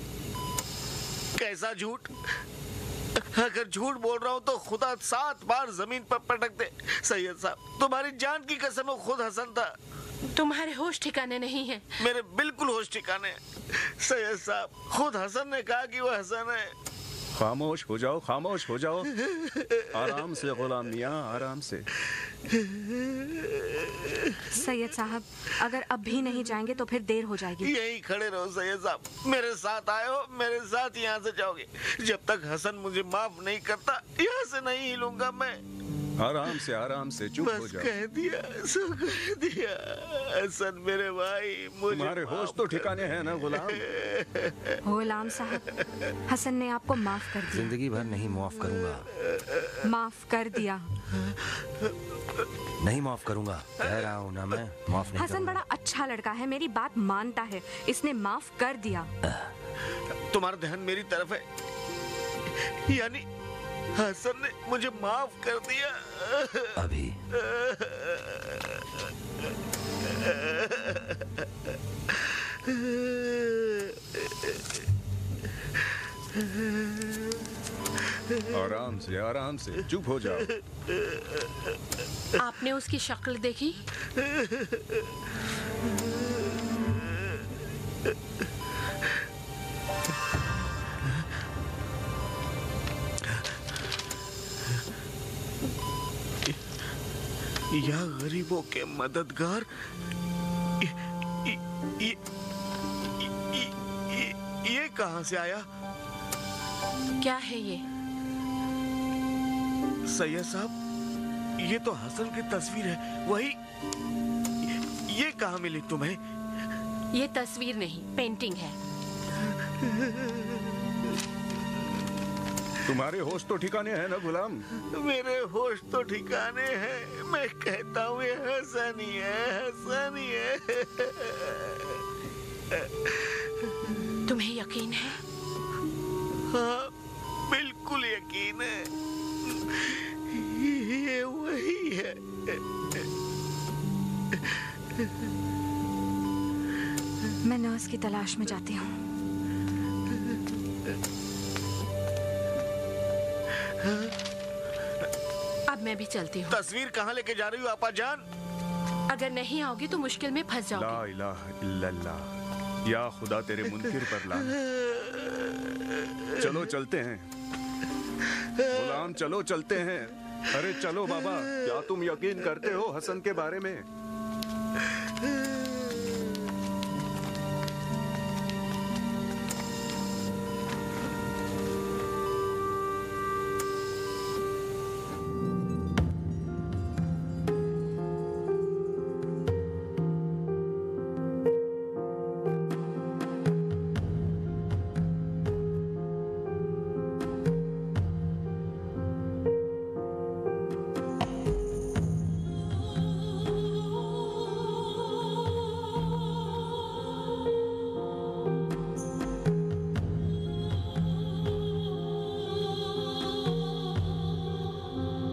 S2: कैसा झूठ? अगर झूठ बोल रहा हूँ तो खुदा सात बार जमीन पर पटक दे। सैयद साहब, तुम्हारी जान की कसम, वो खुद हसन था।
S5: तुम्हारे होश ठिकाने नहीं है।
S2: मेरे बिल्कुल होश ठिकाने हैं। सैयद साहब, खुद हसन ने कहा कि वो हसन है।
S1: खामोश हो जाओ, खामोश हो जाओ। आराम से गुलाम मियां, आराम से।
S3: सैयद साहब, अगर अब भी नहीं जाएंगे तो फिर देर हो जाएगी।
S2: यही खड़े रहो सैयद साहब, मेरे साथ आए हो, मेरे साथ यहाँ से जाओगे। जब तक हसन मुझे माफ नहीं करता यहाँ से नहीं हिलूंगा मैं।
S1: आराम से, आराम से, चुप हो
S2: बस
S1: जाओ।
S2: कह दिया, सो कह दिया। हसन मेरे भाई, मुझे
S1: तुम्हारे होश तो ठिकाने हैं ना गुलाम?
S3: गुलाम साहब, हसन ने आपको माफ कर दिया।
S4: जिंदगी भर नहीं माफ करूंगा।
S3: माफ कर दिया।
S4: नहीं माफ करूंगा, कह रहा हूँ ना मैं, माफ नहीं
S3: हसन
S4: करूंगा।
S3: बड़ा अच्छा लड़का है, मेरी बात मानता है, इसने माफ कर दिया।
S2: तुम्हारा ध्यान मेरी तरफ है, यानी हसन ने मुझे माफ कर दिया।
S4: अभी
S1: आराम से, आराम से, चुप हो जाओ।
S5: आपने उसकी शक्ल देखी?
S2: या गरीबों के मददगार, ये, ये, ये, ये, ये कहाँ से आया?
S5: क्या है ये?
S2: सैयद साहब, ये तो हसन की तस्वीर है, वही। ये कहाँ मिली तुम्हें?
S5: ये तस्वीर नहीं, पेंटिंग है।
S1: तुम्हारे होश तो ठिकाने हैं ना गुलाम?
S2: मेरे होश तो ठिकाने हैं। मैं कहता हूँ ये हसन ही है, हसन ही है।
S5: तुम्हें यकीन है?
S2: हाँ, बिल्कुल यकीन है, ये वही है।
S3: मैं नर्स की तलाश में जाती हूँ।
S5: अब मैं भी चलती हूँ।
S2: तस्वीर कहाँ लेके जा रही हो आपा जान?
S5: अगर नहीं आओगी तो मुश्किल में फंस
S1: ला
S5: जाओगी।
S1: इलाहा इल्लल्लाह, या खुदा तेरे मुनकिर पर ला। चलो चलते हैं गुलाम, चलो चलते हैं। अरे चलो बाबा, क्या तुम यकीन करते हो हसन के बारे में?